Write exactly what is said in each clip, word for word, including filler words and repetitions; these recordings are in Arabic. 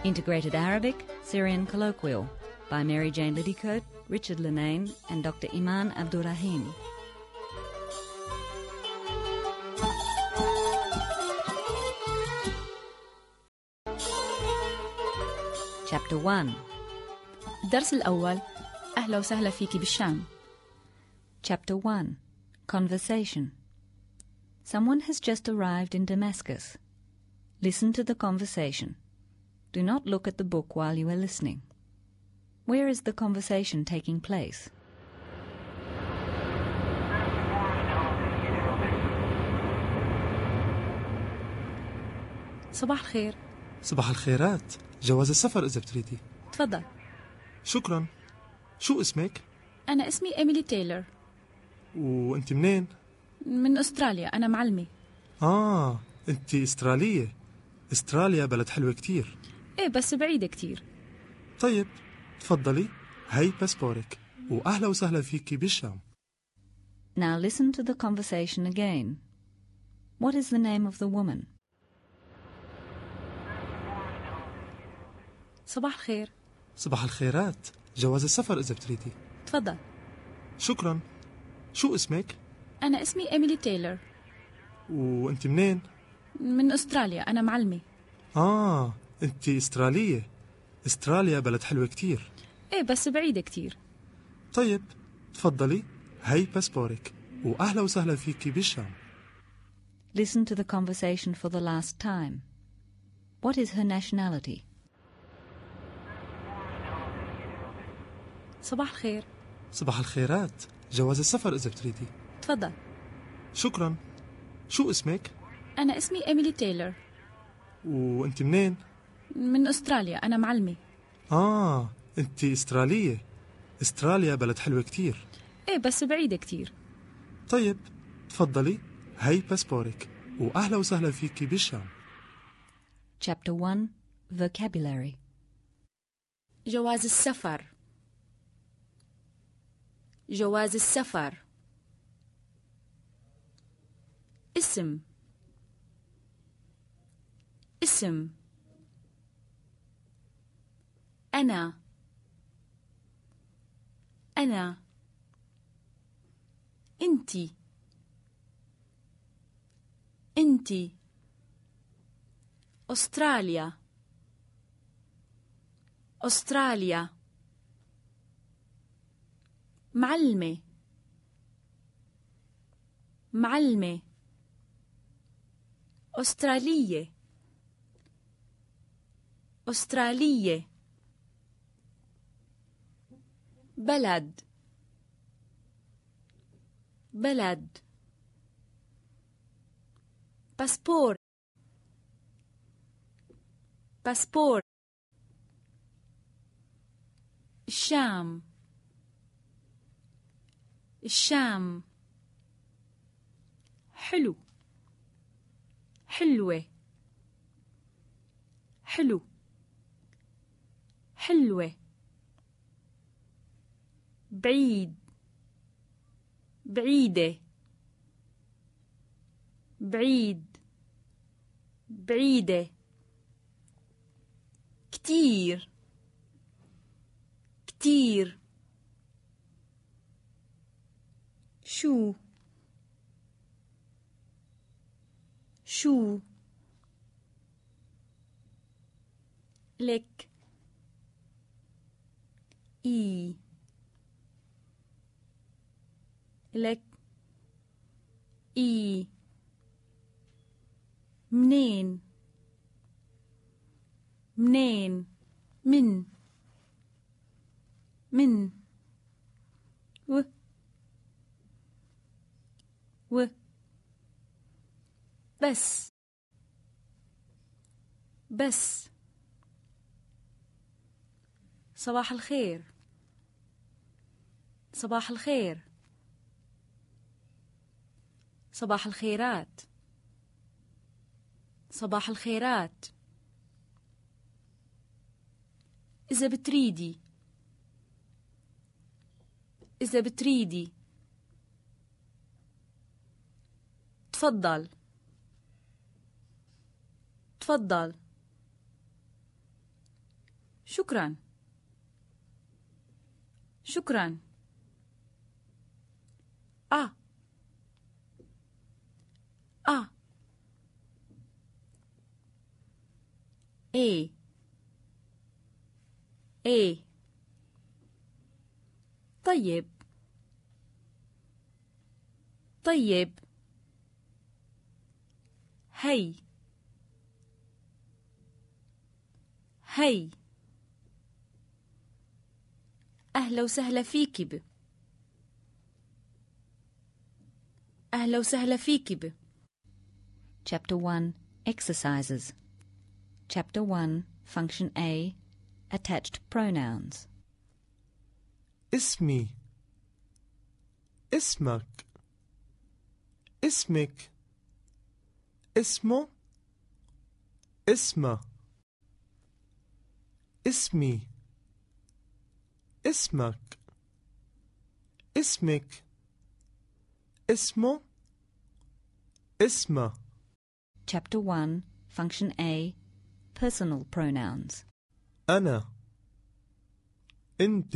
Integrated Arabic, Syrian Colloquial by Mary Jane Liddycote, Richard Linane and Doctor Iman Abdurrahim. Chapter one. الدرس الأول. أهلا وسهلا فيكي بالشام. Chapter one. Conversation. Someone has just arrived in Damascus. Listen to the conversation. Do not look at the book while you are listening. Where is the conversation taking place? صباح الخير. صباح الخيرات. جواز السفر إذا بتريدي. تفضل. شكرا. شو اسمك؟ أنا اسمي إيميلي تايلر. وأنت منين؟ من أستراليا، أنا معلمة. آه، أنت أسترالية. أستراليا بلد حلوة كتير. إيه بس بعيدة كتير. طيب تفضلي، هاي باسبورك وأهلا وسهلا فيكي بالشام. Now listen to the conversation again. What is the name of the woman? صباح الخير. صباح الخيرات. جواز السفر إذا بتريدي. تفضل. شكرا. شو اسمك؟ أنا اسمي إيميلي تايلر. وأنت منين؟ من أستراليا، أنا معلمة. آه، أنت أسترالية. أستراليا بلد حلوة كتير. إيه بس بعيدة كتير. طيب تفضلي، هاي باسبورك وأهلا وسهلا فيكي بالشام. Listen to the conversation for the last time. What is her nationality? صباح الخير. صباح الخيرات. جواز السفر إذا بتريدي. تفضل. شكرا. شو اسمك؟ أنا اسمي إيميلي تايلر. وأنت منين؟ من أستراليا، أنا معلمة. آه، أنت أسترالية. أستراليا بلد حلوة كتير. إيه بس بعيدة كتير. طيب تفضلي، هاي باسبورك وأهلا وسهلا فيكي بالشام. Chapter one. Vocabulary. جواز السفر. جواز السفر. اسم. اسم. أنا. أنا. أنتي. أنتي. أستراليا. أستراليا. معلمة. معلمة. أسترالية. أسترالية. بلد. بلد. باسبور. باسبور. الشام. الشام. حلو. حلوة. حلو. حلوة. بعيد. بعيدة. بعيد. بعيدة. كتير. كتير. شو. شو. لك. إي. لك. إي. منين. منين. من. من. و. و. بس. بس. صباح الخير. صباح الخير. صباح الخيرات. صباح الخيرات. إذا بتريدي. إذا بتريدي. تفضل. تفضل. شكرا. شكرا. آ آ إيه إيه طيب طيب هي هي أهلا وسهلا فيكي ب أهلا وسهلا فيكي ب Chapter one. Exercises. Chapter one. Function A. Attached pronouns. اسمي. اسمك. اسمك. اسمه. اسمه. اسمي. اسمك. اسمك. اسمه. اسمه. Chapter one. Function A. Personal pronouns. أنا. أنت.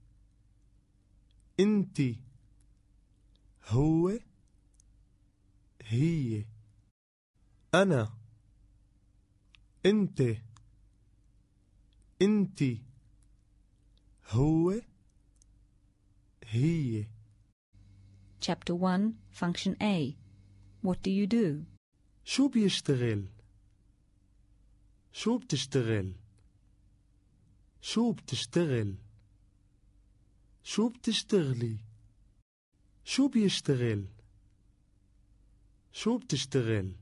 أنتي. هو. هي. أنا. أنت. أنتي. هو. هي. Chapter one. Function A. What do you do? شو بيشتغل؟ شو بتشتغل؟ شو بتشتغل؟ شو بتشتغلي؟ شو بيشتغل؟ شو بتشتغل؟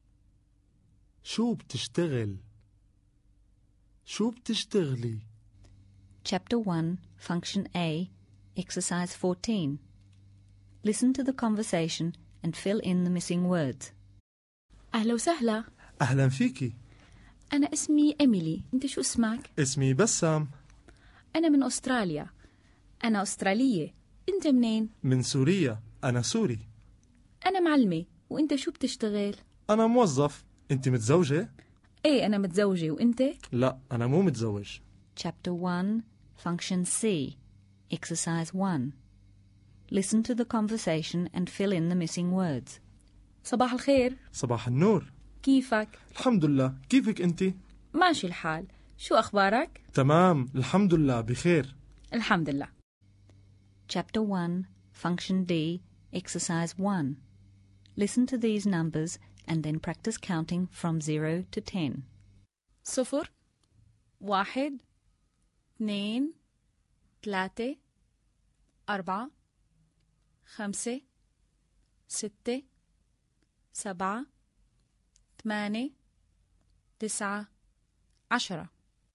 شو بتشتغل؟ شو بتشتغلي؟ Chapter one. Function A. Exercise fourteen. Listen to the conversation and fill in the missing words. أهلا وسهلا. أهلا فيكي. أنا اسمي إيميلي. أنت شو اسمك؟ اسمي بسام. أنا من أستراليا. أنا أسترالية. أنت منين؟ من سوريا. أنا سوري. أنا معلمة. وأنت شو بتشتغل؟ أنا موظف. أنت متزوجة؟ إيه أنا متزوجة. وأنت؟ لا أنا مو متزوج. Chapter one. Function C. Exercise one. Listen to the conversation and fill in the missing words. صباح الخير. صباح النور. كيفك؟ الحمد لله. كيفك أنت؟ ماشي الحال. شو أخبارك؟ تمام الحمد لله بخير. الحمد لله. Chapter one. Function D. Exercise one. Listen to these numbers and then practice counting from zero to ten. صفر واحد اثنين ثلاثة أربعة خمسة ستة سبعة ثمانية تسعة عشرة.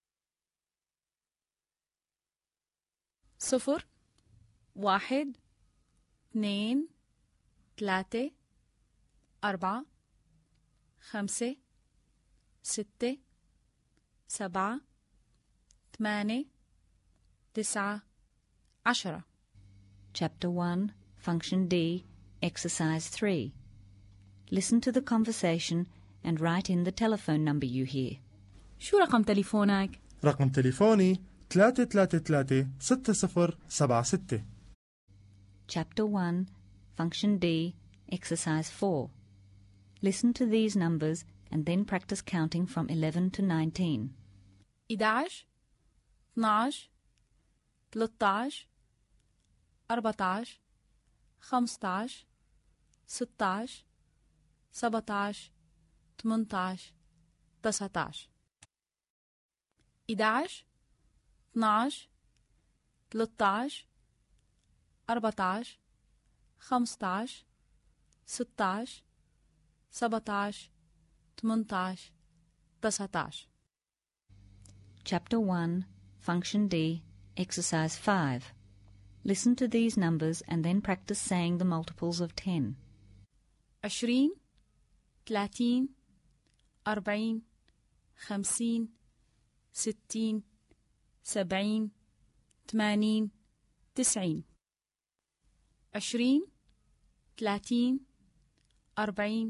صفر واحد اثنين ثلاثة أربعة خمسة ستة سبعة ثمانية تسعة عشرة. Chapter one. Function D. Exercise three. Listen to the conversation and write in the telephone number you hear. شو رقم تليفونك؟ رقم تليفوني ثلاثة ثلاثة ثلاثة ستة صفر سبعة ستة. Chapter one. Function D. Exercise four. Listen to these numbers and then practice counting from eleven to nineteen. إحدى عشر اثنا عشر ثلاثة عشر أربعة عشر خمسة عشر ستة عشر سبعة عشر ثمانية عشر تسعة عشر. إحدى عشر اثنا عشر ثلاثة عشر أربعة عشر خمسة عشر ستة عشر سبعة عشر ثمانية عشر تسعة عشر. Chapter one. Function D. Exercise five. Listen to these numbers and then practice saying the multiples of ten. عشرين ثلاثين أربعين خمسين ستين سبعين ثمانين تسعين. عشرين ثلاثين أربعين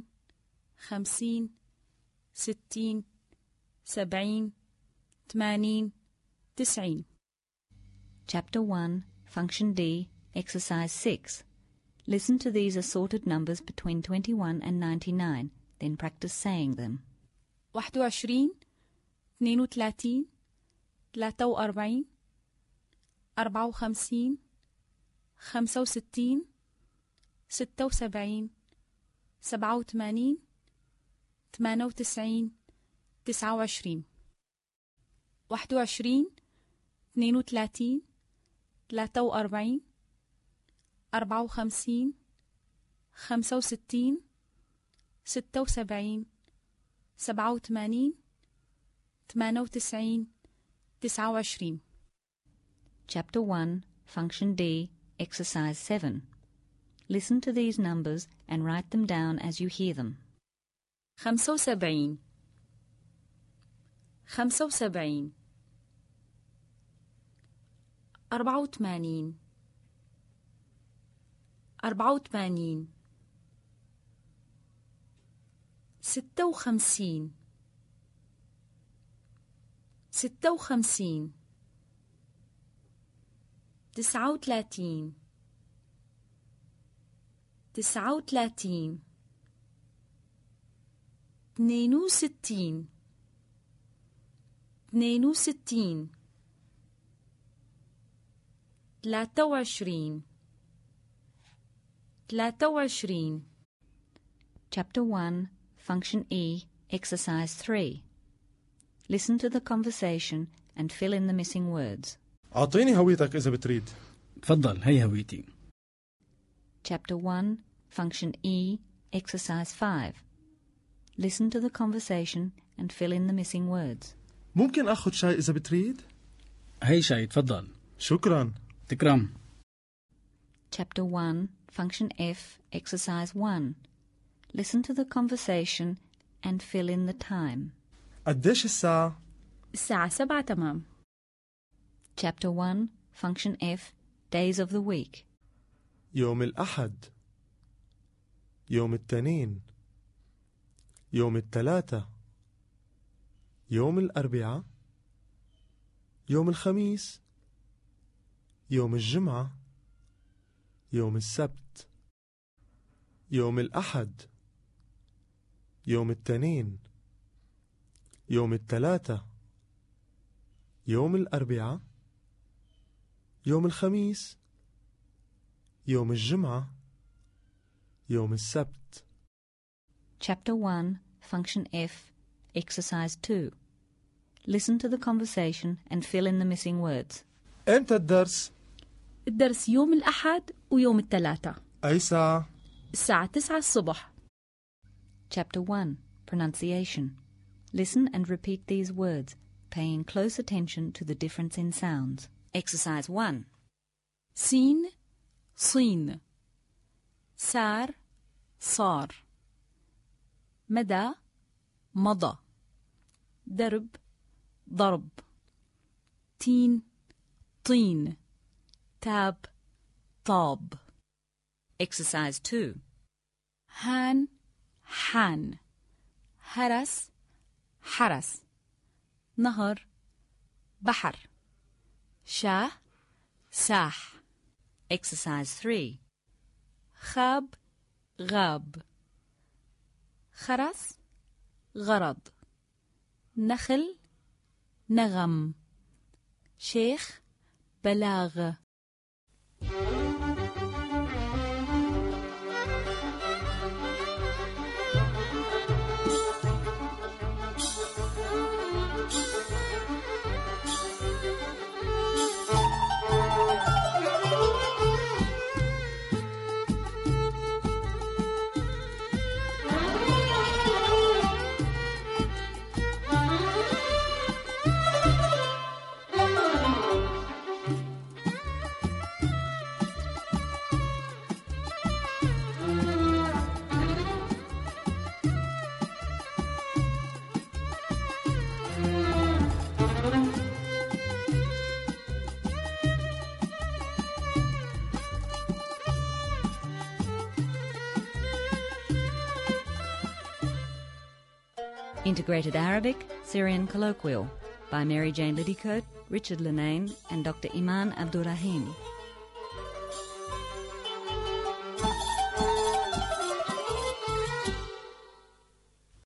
خمسين ستين سبعين ثمانين تسعين. Chapter one, Function D, Exercise six. Listen to these assorted numbers between twenty-one and ninety-nine, then practice saying them. واحد وعشرين، اثنين وثلاثين، ثلاثة وأربعين، أربعة وخمسين، خمسة وستين، ستة وسبعين، سبعة وثمانين، ثمانية وتسعين، تسعة وعشرين. واحد وعشرين، اثنين وثلاثين، ثلاثة وأربعين، أربعة وخمسين، خمسة وستين، ستة وسبعين، سبعة وثمانين، ثمانية وتسعين، تسعة وعشرين. Chapter one, Function D, Exercise seven. Listen to these numbers and write them down as you hear them. خمسة وسبعين، خمسة وسبعين، أربعة وثمانين، أربعة وثمانين، ستة وخمسين، ستة وخمسين، تسعة وثلاثين، تسعة وثلاثين، اثنين وستين، اثنين وستين، ثلاثة وعشرين، ثلاثة وعشرين. Chapter one, Function E, Exercise three. Listen to the conversation and fill in the missing words. أعطيني هويتك إذا بتريد. تفضل، هي هويتي. Chapter one, Function E, Exercise five. Listen to the conversation and fill in the missing words. ممكن أخذ شاي إذا بتريد؟ هي شاي، تفضل. شكرا. تكرم. Chapter one, Function F, Exercise one. Listen to the conversation and fill in the time. قديش الساعة؟ الساعة سبعة تمام. Chapter one, Function F, Days of the Week. يوم الأحد، يوم الاثنين، يوم الثلاثة، يوم الأربعاء، يوم الخميس، يوم الجمعة، يوم السبت، يوم الأحد، يوم الاثنين، يوم الثلاثة، يوم الأربعاء، يوم الخميس، يوم الجمعة، يوم السبت. Chapter one, Function F, Exercise two. Listen to the conversation and fill in the missing words. إمتى الدرس؟ الدرس يوم الأحد ويوم الثلاثة. أي ساعة؟ الساعة تسعة الصبح. Chapter one, Pronunciation. Listen and repeat these words, paying close attention to the difference in sounds. Exercise one. سين، صين. سار، صار. مدى، مضى. درب، ضرب. تين، طين. تاب، طاب. Exercise two. هان، حان. هرس، حرس. نهر، بحر. شاه، ساح. Exercise three. خاب، غاب. خرس، غرض. نخل، نغم. شيخ، بلاغ. Integrated Arabic, Syrian Colloquial. by Mary Jane Liddycote, Richard Lenane and Doctor Iman Abdurrahim.